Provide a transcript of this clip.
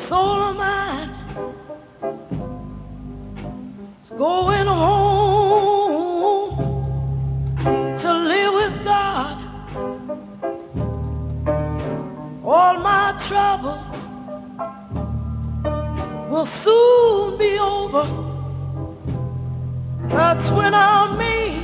soul of mine is going home to live with God. All my troubles will soon be over. That's when I'll meet